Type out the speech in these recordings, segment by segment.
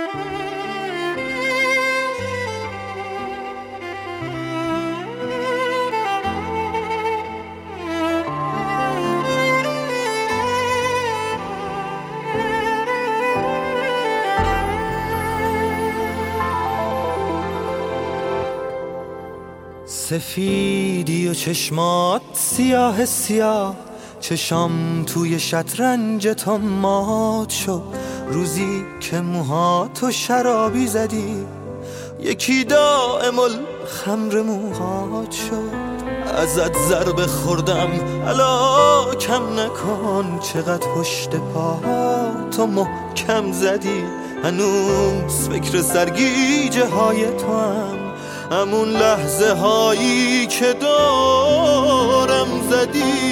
سفیدی و چشمات سیاه سیاه، چشام توی شطرنج تو مات شد. روزی که موهاتو شرابی زدی، یکی دائم الخمر موهات شد. ازت ضربه خوردم الا کم نکن، چقدر پشت پاهاتو محکم زدی. هنوز فکر سرگیجه های تو هم، همون لحظه هایی که دارم زدی.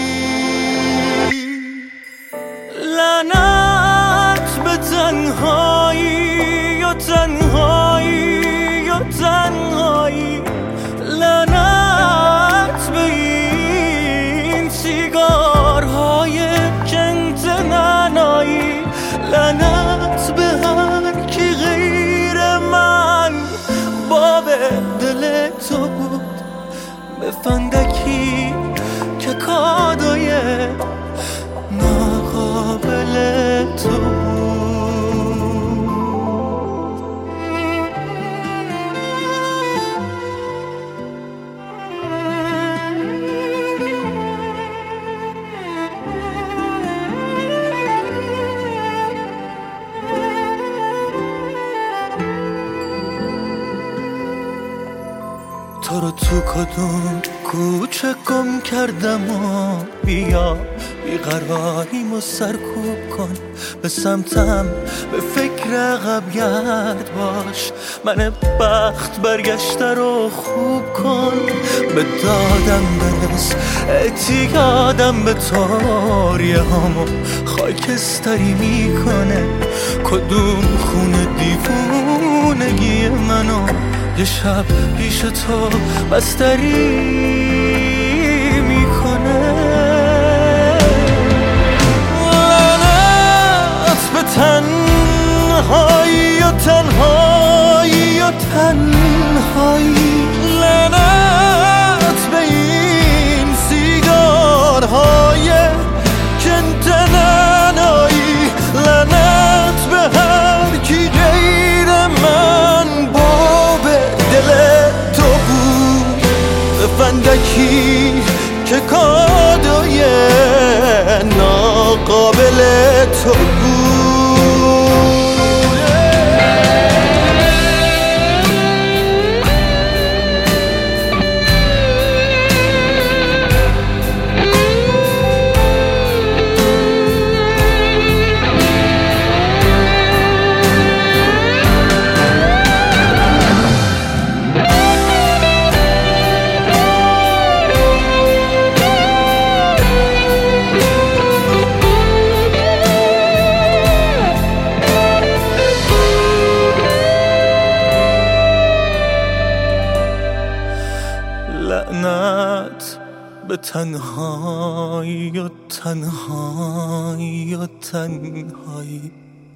لعنت به تنهایی و تنهایی و تنهایی، لعنت به این سیگارهای کنت ننایی، لعنت به هر کی غیر من باب دل تو بود. به فندکی که کادوی ناقابل تو بود. تو رو تو کدوم کوچه گم کردم و بیا بیقراریمو سرکوب کن. به سمتم به فکر عقب گرد باش، من بخت برگشته رو خوب کن. به دادم برس اعتیادم به طوریه همو خاکستری میکنه. کدوم خونه دیوونگی منو یه شب پیش تو بستری میکنه. لعنت به تنهایی و تنهایی و تنهایی، لعنت به این سیگارهای کنت ننایی، لعنت به هر کی غیر من باب دل تو بود. به فندکی که کادوی ناقابل تو بود. لعنت به تنهایی و تنهایی و تنهایی،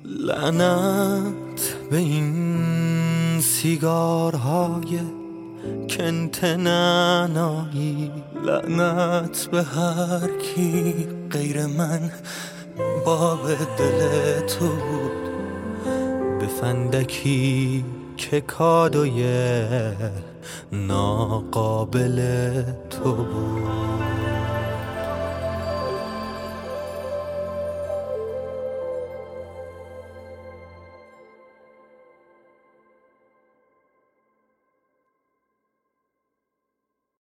لعنت به این سیگارهای کنت ننایی، لعنت به هر کی غیر من باب دل تو بود. به فندکی که کادوی ناقابل تو بود.